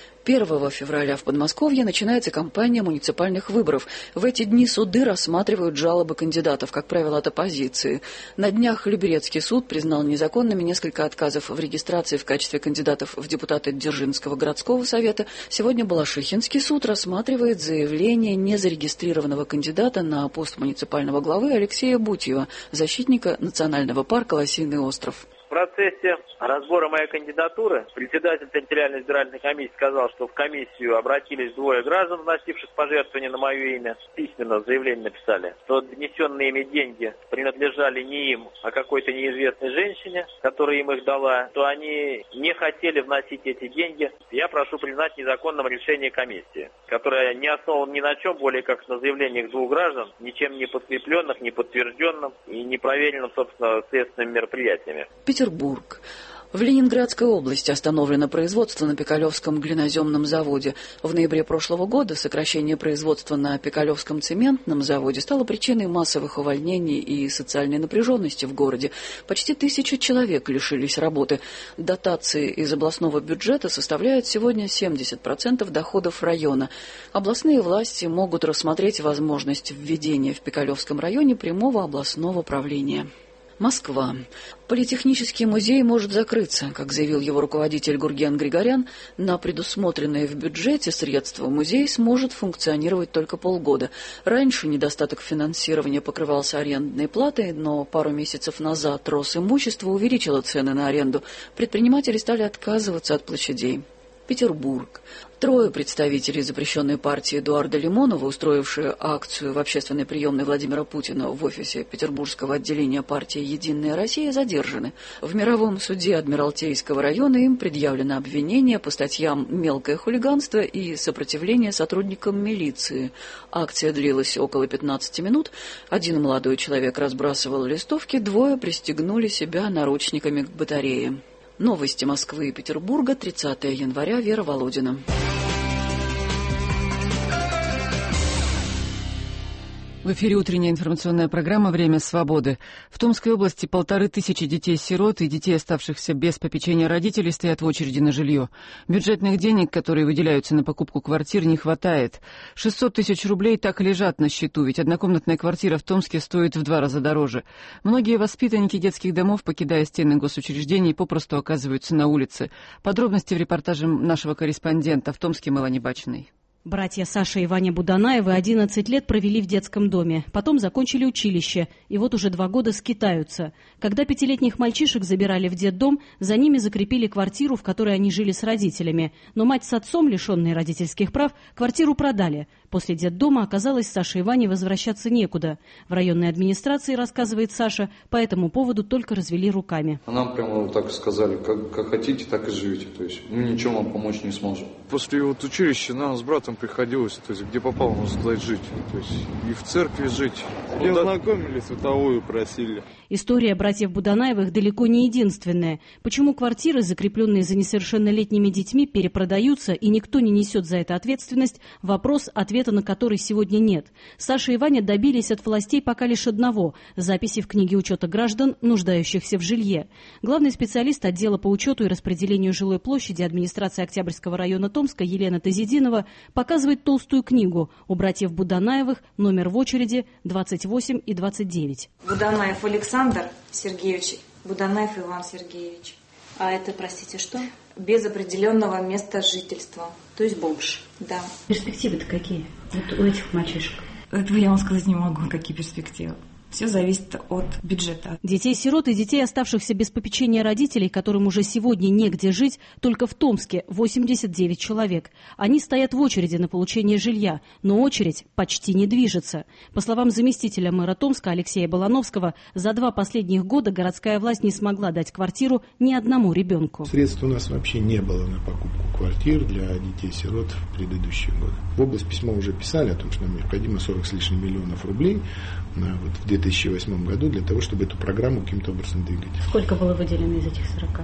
1 февраля в Подмосковье начинается кампания муниципальных выборов. В эти дни суды рассматривают жалобы кандидатов, как правило, от оппозиции. На днях Люберецкий суд признал незаконными несколько отказов в регистрации в качестве кандидатов в депутаты Дзержинского городского совета. Сегодня Балашихинский суд рассматривает заявление незарегистрированного кандидата на пост муниципального главы Алексея Бутьева, защитника национального парка «Лосиный остров». В процессе разбора моей кандидатуры председатель территориальной избирательной комиссии сказал, что в комиссию обратились двое граждан, вносивших пожертвования на мое имя. Письменно заявление написали, что внесенные ими деньги принадлежали не им, а какой-то неизвестной женщине, которая им их дала, то они не хотели вносить эти деньги. Я прошу признать незаконным решение комиссии, которое не основано ни на чем, более как на заявлениях двух граждан, ничем не подкрепленных, не подтвержденным и не проверенным, собственно, следственными мероприятиями. Петербург. В Ленинградской области остановлено производство на Пикалевском глиноземном заводе. В ноябре прошлого года сокращение производства на Пикалевском цементном заводе стало причиной массовых увольнений и социальной напряженности в городе. Почти 1000 человек лишились работы. Дотации из областного бюджета составляют сегодня 70% доходов района. Областные власти могут рассмотреть возможность введения в Пикалевском районе прямого областного правления. Москва. Политехнический музей может закрыться. Как заявил его руководитель Гурген Григорян, на предусмотренные в бюджете средства музей сможет функционировать только полгода. Раньше недостаток финансирования покрывался арендной платой, но пару месяцев назад Росимущество увеличило цены на аренду. Предприниматели стали отказываться от площадей. Петербург. 3 представителей запрещенной партии Эдуарда Лимонова, устроившие акцию в общественной приемной Владимира Путина в офисе Петербургского отделения партии «Единая Россия», задержаны. В мировом суде Адмиралтейского района им предъявлено обвинение по статьям «Мелкое хулиганство» и «Сопротивление сотрудникам милиции». Акция длилась около 15 минут. Один молодой человек разбрасывал листовки, 2 пристегнули себя наручниками к батарее. Новости Москвы и Петербурга, 30 января, Вера Володина. В эфире утренняя информационная программа «Время свободы». В Томской области 1500 детей-сирот и детей, оставшихся без попечения родителей, стоят в очереди на жилье. Бюджетных денег, которые выделяются на покупку квартир, не хватает. 600 000 рублей так и лежат на счету, ведь однокомнатная квартира в Томске стоит в 2 раза дороже. Многие воспитанники детских домов, покидая стены госучреждений, попросту оказываются на улице. Подробности в репортаже нашего корреспондента в Томске Мелани Бачиной. Братья Саша и Ваня Буданаевы 11 лет провели в детском доме, потом закончили училище, и вот уже 2 года скитаются. Когда 5-летних мальчишек забирали в детдом, за ними закрепили квартиру, в которой они жили с родителями. Но мать с отцом, лишенные родительских прав, квартиру продали. После детдома оказалось, Саше и Ване возвращаться некуда. В районной администрации, рассказывает Саша, по этому поводу только развели руками. Нам прямо вот так сказали, как хотите, так и живите. То есть мы ничем вам помочь не сможем. После вот училища нам с братом приходилось, то есть где попало, можно сказать, жить. То есть и в церкви жить. И знакомились, световую просили. История братьев Буданаевых далеко не единственная. Почему квартиры, закрепленные за несовершеннолетними детьми, перепродаются и никто не несет за это ответственность – вопрос, ответа на который сегодня нет. Саша и Ваня добились от властей пока лишь одного – записи в книге учета граждан, нуждающихся в жилье. Главный специалист отдела по учету и распределению жилой площади администрации Октябрьского района Томска Елена Тазидинова показывает толстую книгу. У братьев Буданаевых номер в очереди 28 и 29. Буданаев Александр Сергеевич, Буданаев Иван Сергеевич. А это, простите, что? Без определенного места жительства. То есть бомж. Да. Перспективы-то какие вот у этих мальчишек? Этого я вам сказать не могу, какие перспективы. Все зависит от бюджета. Детей-сирот и детей, оставшихся без попечения родителей, которым уже сегодня негде жить, только в Томске 89 человек. Они стоят в очереди на получение жилья, но очередь почти не движется. По словам заместителя мэра Томска Алексея Балановского, за 2 последних года городская власть не смогла дать квартиру ни одному ребенку. Средств у нас вообще не было на покупку квартир для детей-сирот в предыдущие годы. В область письмо уже писали о том, что нам необходимо 40 с лишним миллионов рублей в 2008 году для того, чтобы эту программу каким-то образом двигать. Сколько было выделено из этих 40?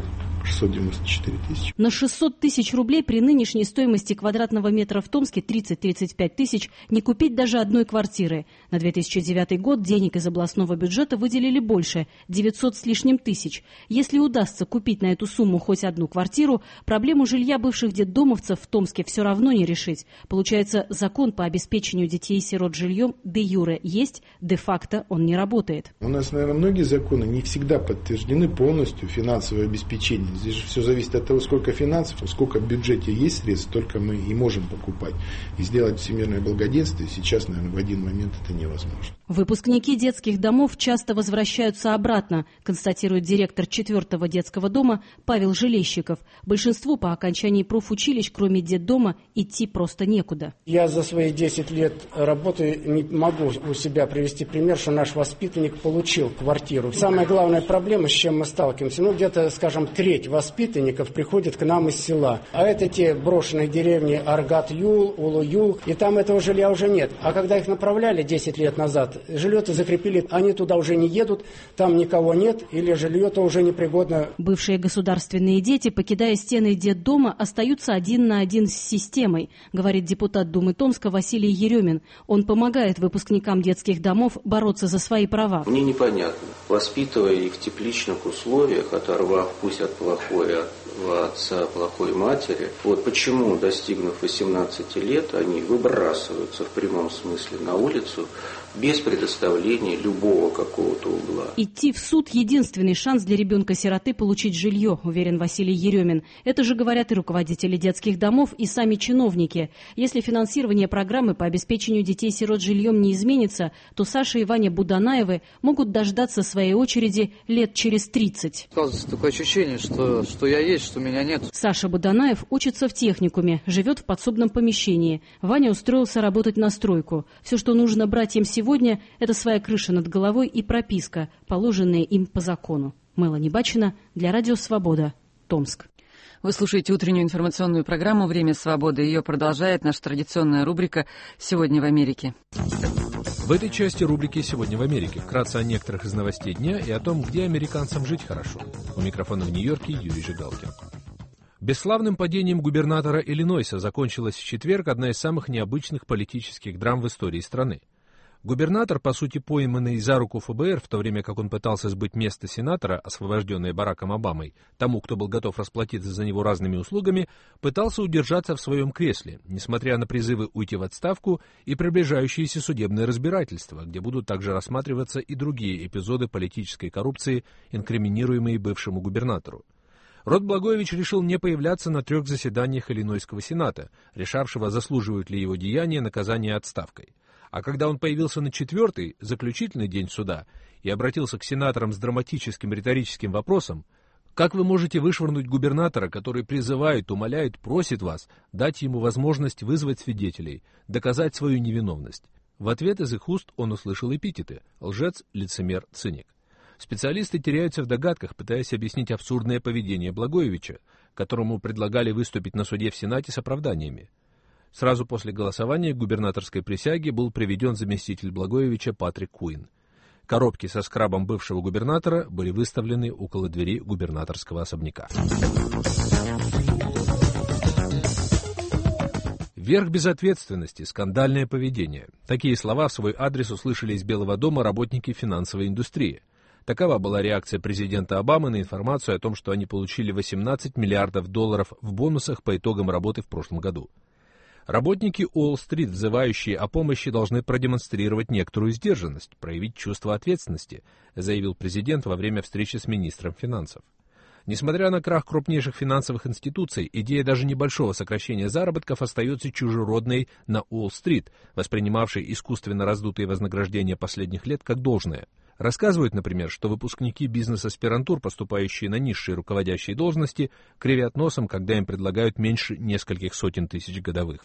694 тысячи. На 600 тысяч рублей при нынешней стоимости квадратного метра в Томске 30-35 тысяч не купить даже одной квартиры. На 2009 год денег из областного бюджета выделили больше – 900 с лишним тысяч. Если удастся купить на эту сумму хоть одну квартиру, проблему жилья бывших детдомовцев в Томске все равно не решить. Получается, закон по обеспечению детей и сирот жильем де-юре есть, де-факто он не работает. У нас, наверное, многие законы не всегда подтверждены полностью финансовое обеспечение. Здесь же все зависит от того, сколько финансов, сколько в бюджете есть средств, только мы и можем покупать. И сделать всемирное благоденствие сейчас, наверное, в один момент это невозможно. Выпускники детских домов часто возвращаются обратно, констатирует директор 4-го детского дома Павел Желещиков. Большинству по окончании профучилищ, кроме детдома, идти просто некуда. Я за свои 10 лет работы не могу у себя привести пример, что наш воспитанник получил квартиру. Самая главная проблема, с чем мы сталкиваемся, где-то, скажем, треть воспитанников приходит к нам из села. А это те брошенные деревни Аргат-Юл, Улу-Юл, и там этого жилья уже нет. А когда их направляли 10 лет назад, жилье-то закрепили, они туда уже не едут, там никого нет, или жилье-то уже непригодно. Бывшие государственные дети, покидая стены детдома, остаются один на один с системой, говорит депутат Думы Томска Василий Еремин. Он помогает выпускникам детских домов бороться за свои права. Мне непонятно, воспитывая их в тепличных условиях, оторвав пусть от плохой отца, плохой матери, почему, достигнув 18 лет, они выбрасываются в прямом смысле на улицу без предоставления любого какого-то угла. Идти в суд – единственный шанс для ребенка-сироты получить жилье, уверен Василий Еремин. Это же говорят и руководители детских домов, и сами чиновники. Если финансирование программы по обеспечению детей-сирот жильем не изменится, то Саша и Ваня Буданаевы могут дождаться своей очереди лет через 30. Сказывается такое ощущение, что я есть, что меня нет. Саша Буданаев учится в техникуме, живет в подсобном помещении. Ваня устроился работать на стройку. Все, что нужно братьям сегодня, это своя крыша над головой и прописка, положенная им по закону. Мелани Бачина для Радио Свобода, Томск. Вы слушаете утреннюю информационную программу «Время свободы». Ее продолжает наша традиционная рубрика «Сегодня в Америке». В этой части рубрики «Сегодня в Америке» вкратце о некоторых из новостей дня и о том, где американцам жить хорошо. У микрофона в Нью-Йорке Юрий Жигалкин. Бесславным падением губернатора Иллинойса закончилась в четверг одна из самых необычных политических драм в истории страны. Губернатор, по сути пойманный за руку ФБР, в то время как он пытался сбыть место сенатора, освобожденное Бараком Обамой, тому, кто был готов расплатиться за него разными услугами, пытался удержаться в своем кресле, несмотря на призывы уйти в отставку и приближающиеся судебные разбирательства, где будут также рассматриваться и другие эпизоды политической коррупции, инкриминируемые бывшему губернатору. Род Благоевич решил не появляться на 3 заседаниях Иллинойского сената, решавшего, заслуживают ли его деяния наказания отставкой. А когда он появился на 4-й, заключительный день суда, и обратился к сенаторам с драматическим риторическим вопросом: «Как вы можете вышвырнуть губернатора, который призывает, умоляет, просит вас дать ему возможность вызвать свидетелей, доказать свою невиновность?» В ответ из их уст он услышал эпитеты: лжец, лицемер, циник. Специалисты теряются в догадках, пытаясь объяснить абсурдное поведение Благоевича, которому предлагали выступить на суде в Сенате с оправданиями. Сразу после голосования к губернаторской присяге был приведен заместитель Благоевича Патрик Куин. Коробки со скрабом бывшего губернатора были выставлены около двери губернаторского особняка. Верх безответственности, скандальное поведение. Такие слова в свой адрес услышали из Белого дома работники финансовой индустрии. Такова была реакция президента Обамы на информацию о том, что они получили $18 миллиардов в бонусах по итогам работы в прошлом году. Работники Уолл-стрит, взывающие о помощи, должны продемонстрировать некоторую сдержанность, проявить чувство ответственности, заявил президент во время встречи с министром финансов. Несмотря на крах крупнейших финансовых институций, идея даже небольшого сокращения заработков остается чужеродной на Уолл-стрит, воспринимавшей искусственно раздутые вознаграждения последних лет как должное. Рассказывают, например, что выпускники бизнес-аспирантур, поступающие на низшие руководящие должности, кривят носом, когда им предлагают меньше нескольких сотен тысяч годовых.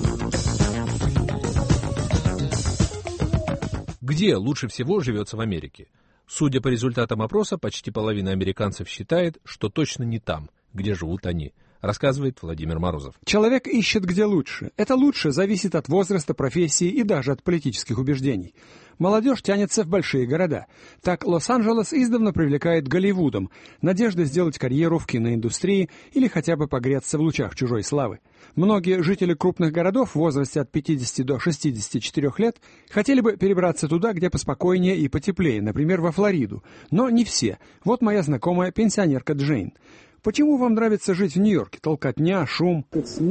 Где лучше всего живется в Америке? Судя по результатам опроса, почти половина американцев считает, что точно не там, где живут они, рассказывает Владимир Морозов. Человек ищет где лучше. Это лучше зависит от возраста, профессии и даже от политических убеждений. Молодежь тянется в большие города. Так Лос-Анджелес издавна привлекает Голливудом, надежда сделать карьеру в киноиндустрии или хотя бы погреться в лучах чужой славы. Многие жители крупных городов в возрасте от 50 до 64 лет хотели бы перебраться туда, где поспокойнее и потеплее, например, во Флориду. Но не все. Вот моя знакомая пенсионерка Джейн. Почему вам нравится жить в Нью-Йорке? Толкотня, шум.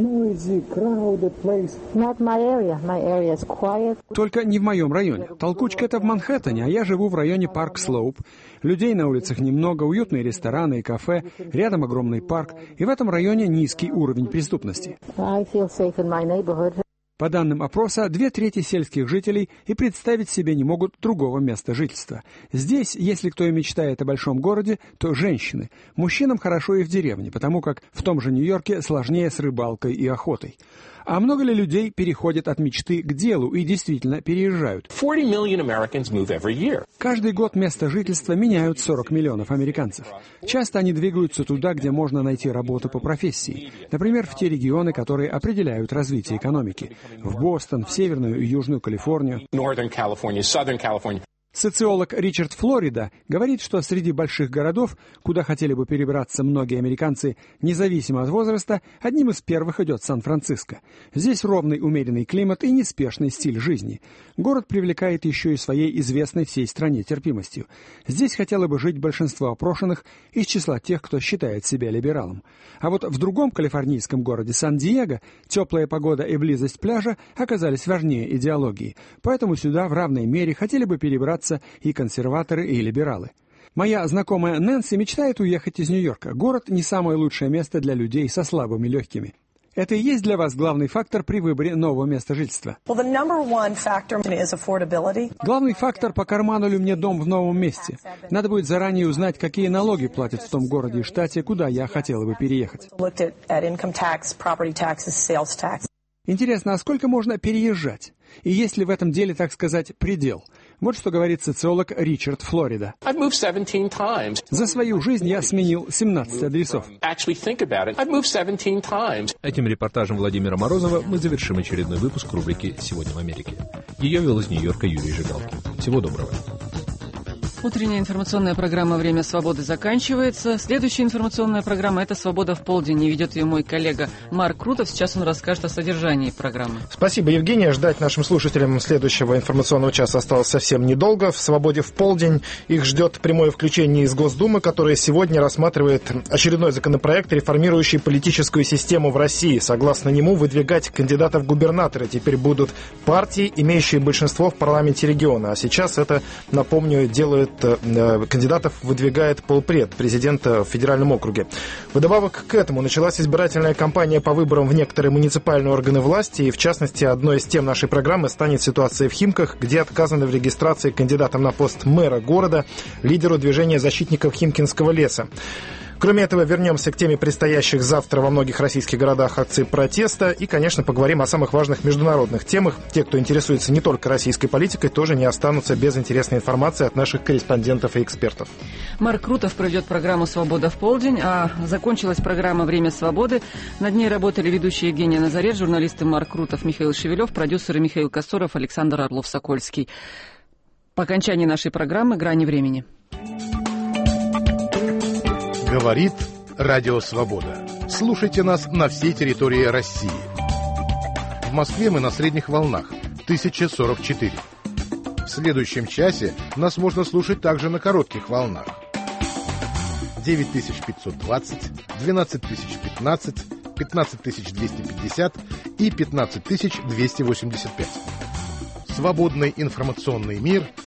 Только не в моем районе. Толкучка — это в Манхэттене, а я живу в районе Парк-Слоуп. Людей на улицах немного, уютные рестораны и кафе, рядом огромный парк, и в этом районе низкий уровень преступности. По данным опроса, 2/3 сельских жителей и представить себе не могут другого места жительства. Здесь, если кто и мечтает о большом городе, то женщины. Мужчинам хорошо и в деревне, потому как в том же Нью-Йорке сложнее с рыбалкой и охотой. А много ли людей переходят от мечты к делу и действительно переезжают? Каждый год место жительства меняют 40 миллионов американцев. Часто они двигаются туда, где можно найти работу по профессии. Например, в те регионы, которые определяют развитие экономики. В Бостон, в Северную и Южную Калифорнию. Социолог Ричард Флорида говорит, что среди больших городов, куда хотели бы перебраться многие американцы, независимо от возраста, одним из первых идет Сан-Франциско. Здесь ровный умеренный климат и неспешный стиль жизни. Город привлекает еще и своей известной всей стране терпимостью. Здесь хотело бы жить большинство опрошенных из числа тех, кто считает себя либералом. А вот в другом калифорнийском городе Сан-Диего теплая погода и близость пляжа оказались важнее идеологии. Поэтому сюда в равной мере хотели бы перебраться и консерваторы, и либералы. Моя знакомая Нэнси мечтает уехать из Нью-Йорка. Город не самое лучшее место для людей со слабыми легкими. Это и есть для вас главный фактор при выборе нового места жительства? Главный фактор, по карману ли мне дом в новом месте. Надо будет заранее узнать, какие налоги платят в том городе и штате, куда я хотела бы переехать. Интересно, а сколько можно переезжать? И есть ли в этом деле, так сказать, предел? Вот что говорит социолог Ричард Флорида. За свою жизнь я сменил 17 адресов. Этим репортажем Владимира Морозова мы завершим очередной выпуск рубрики «Сегодня в Америке». Ее вел из Нью-Йорка Юрий Жигалкин. Всего доброго. Утренняя информационная программа «Время свободы» заканчивается. Следующая информационная программа – это «Свобода в полдень». И ведет ее мой коллега Марк Крутов. Сейчас он расскажет о содержании программы. Спасибо, Евгения. Ждать нашим слушателям следующего информационного часа осталось совсем недолго. В «Свободе в полдень» их ждет прямое включение из Госдумы, которое сегодня рассматривает очередной законопроект, реформирующий политическую систему в России. Согласно нему, выдвигать кандидатов в губернаторы теперь будут партии, имеющие большинство в парламенте региона. А сейчас это, напомню, делает кандидатов выдвигает полпред, президента в федеральном округе. Вдобавок к этому началась избирательная кампания по выборам в некоторые муниципальные органы власти, и в частности одной из тем нашей программы станет ситуация в Химках, где отказано в регистрации кандидатом на пост мэра города, лидеру движения защитников Химкинского леса. Кроме этого, вернемся к теме предстоящих завтра во многих российских городах акций протеста и, конечно, поговорим о самых важных международных темах. Те, кто интересуется не только российской политикой, тоже не останутся без интересной информации от наших корреспондентов и экспертов. Марк Крутов проведет программу «Свобода в полдень», а закончилась программа «Время свободы». Над ней работали ведущие Евгения Назарет, журналисты Марк Крутов, Михаил Шевелев, продюсеры Михаил Косоров, Александр Орлов-Сокольский. По окончании нашей программы «Грани времени». Говорит Радио Свобода. Слушайте нас на всей территории России. В Москве мы на средних волнах 1044. В следующем часе нас можно слушать также на коротких волнах 9520, 12015, 15250 и 15285. Свободный информационный мир